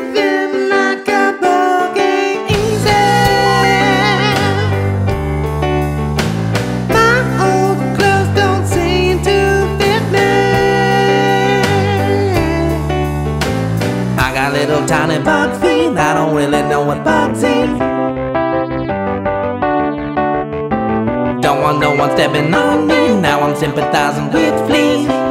living like a bug ain't easy. My old clothes don't seem to fit me. I got little tiny bug feet, I don't really know what bugs eat. Don't want no one stepping on me, now I'm sympathizing with fleas.